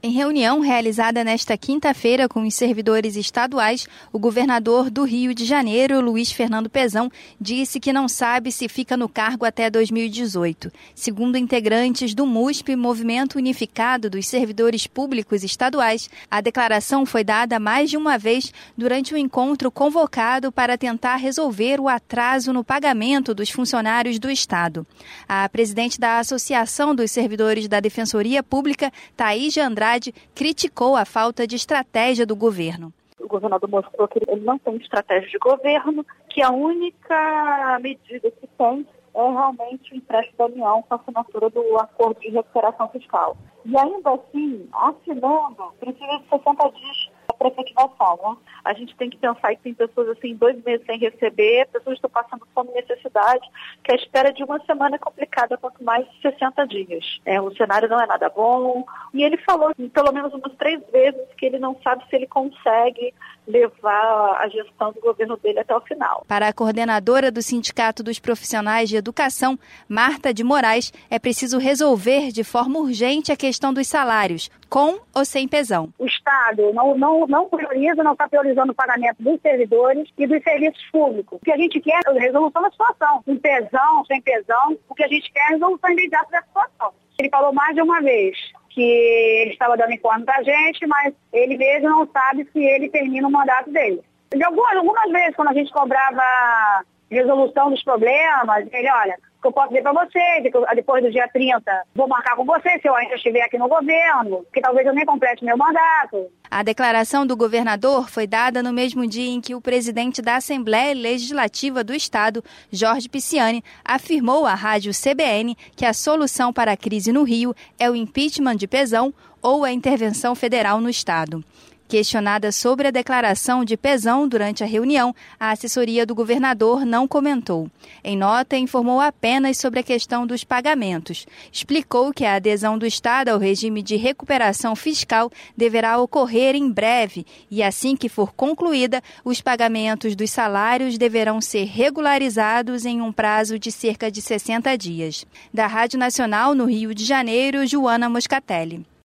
Em reunião realizada nesta quinta-feira com os servidores estaduais, o governador do Rio de Janeiro, Luiz Fernando Pezão, disse que não sabe se fica no cargo até 2018. Segundo integrantes do MUSP, Movimento Unificado dos Servidores Públicos Estaduais, a declaração foi dada mais de uma vez durante um encontro convocado para tentar resolver o atraso no pagamento dos funcionários do Estado. A presidente da Associação dos Servidores da Defensoria Pública, Thaís de Andrade, criticou a falta de estratégia do governo. O governador mostrou que ele não tem estratégia de governo, que a única medida que tem é realmente o empréstimo da União com a assinatura do acordo de recuperação fiscal. E ainda assim, assinando, precisa de 60 dias para efetivação, né? A gente tem que pensar que tem pessoas assim 2 meses sem receber, pessoas estão passando fome e necessidade, que a espera de uma semana é complicada, quanto mais 60 dias. O cenário não é nada bom. E ele falou pelo menos umas 3 vezes que ele não sabe se ele consegue levar a gestão do governo dele até o final. Para a coordenadora do Sindicato dos Profissionais de Educação, Marta de Moraes, é preciso resolver de forma urgente a questão dos salários, com ou sem Pezão. O Estado não prioriza, não está priorizando o pagamento dos servidores e dos serviços públicos. O que a gente quer é a resolução da situação. Com Pezão, sem Pezão, o que a gente quer é a resolução imediata da situação. Ele falou mais de uma vez que ele estava dando informe para a gente, mas ele mesmo não sabe se ele termina o mandato dele. De algumas vezes, quando a gente cobrava resolução dos problemas, ele, olha, o que eu posso dizer para você, depois do dia 30, vou marcar com você se eu ainda estiver aqui no governo, que talvez eu nem complete meu mandato. A declaração do governador foi dada no mesmo dia em que o presidente da Assembleia Legislativa do Estado, Jorge Pisciani, afirmou à rádio CBN que a solução para a crise no Rio é o impeachment de Pezão ou a intervenção federal no Estado. Questionada sobre a declaração de Pezão durante a reunião, a assessoria do governador não comentou. Em nota, informou apenas sobre a questão dos pagamentos. Explicou que a adesão do Estado ao regime de recuperação fiscal deverá ocorrer em breve e, assim que for concluída, os pagamentos dos salários deverão ser regularizados em um prazo de cerca de 60 dias. Da Rádio Nacional, no Rio de Janeiro, Joana Moscatelli.